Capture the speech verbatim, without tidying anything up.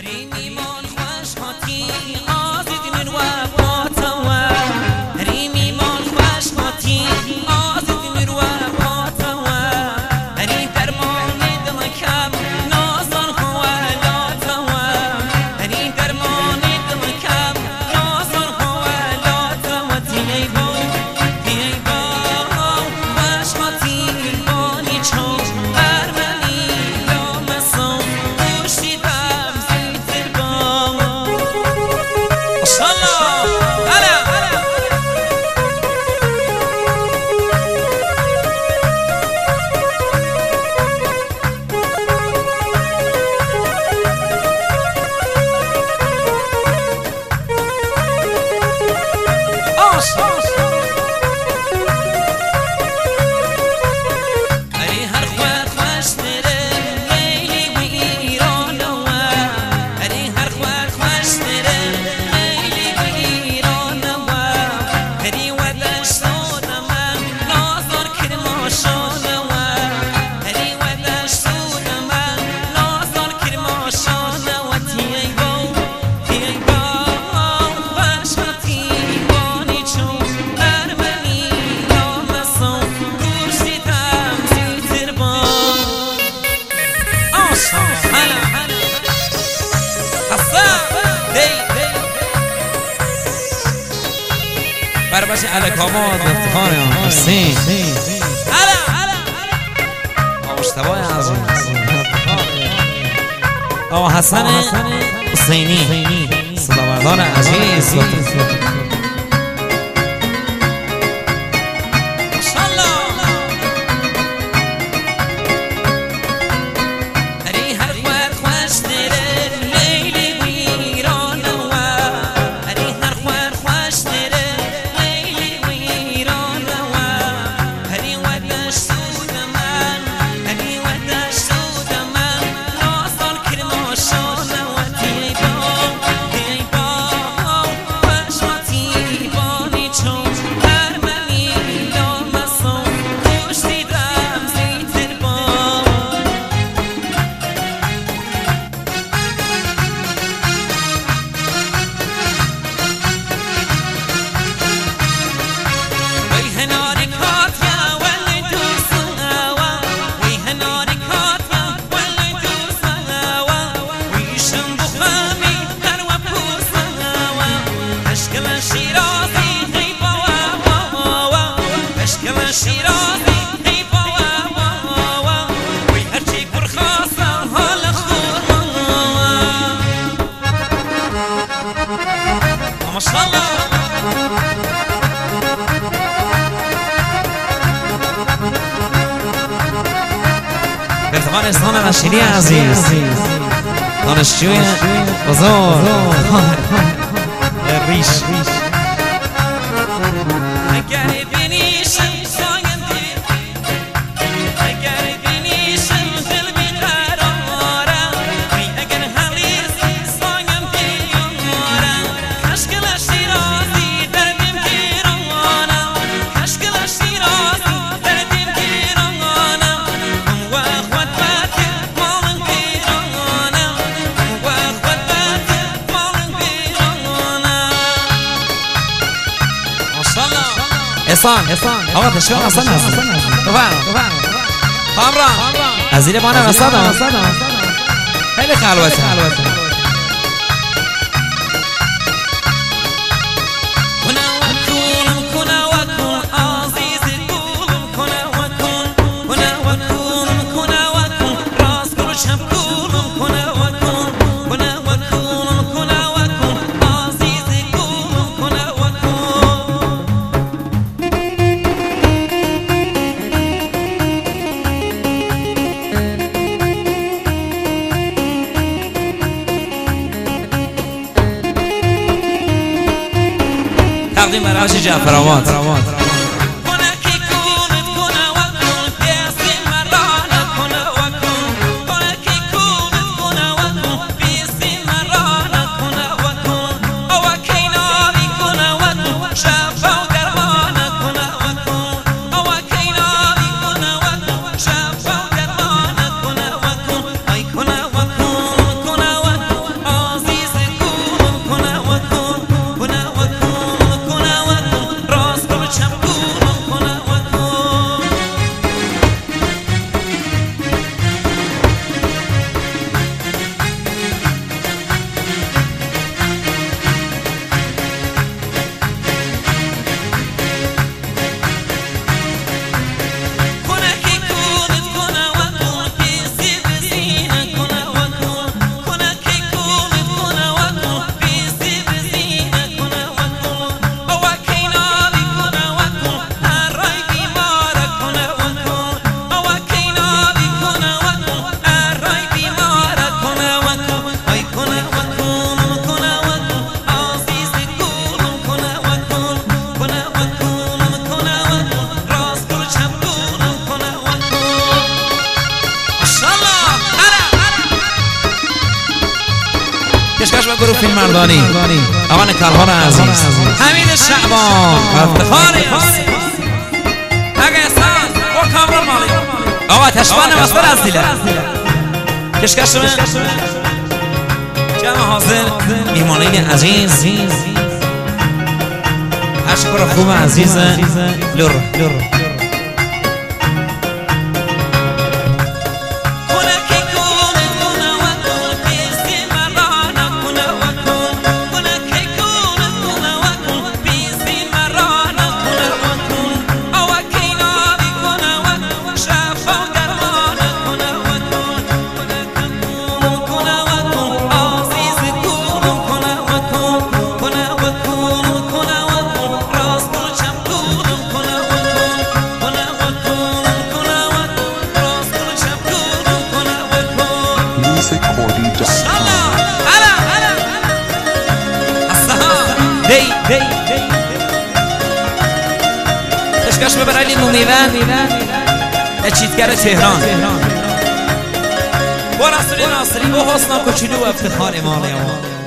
برباش علکامات افتخار مرسی مشتبه عزیز آقا حسن حسینی صدامردان عزیز افتخار احسان رشیدی عزیز دانشجوی بزرگ ریش احسان آقا تشویق احسان هست بفرم کامران از زیر بانه وسط خیلی خلوته تقدیم برای حاجی جعفرآباد کشکش و گروه فیلم مردانی آقا نکالهان عزیز حمید شعبان افتخاری است اگه احسان او کامران مالی آقا تشبان مستر از دیله کشکش من جمع حاضر میمانین عزیز اشکر خوب عزیز لور دی دی کشکش به برای مومیون چیتگر تهران با رسول ناصری با حسنا کوچولو و افتخار مالی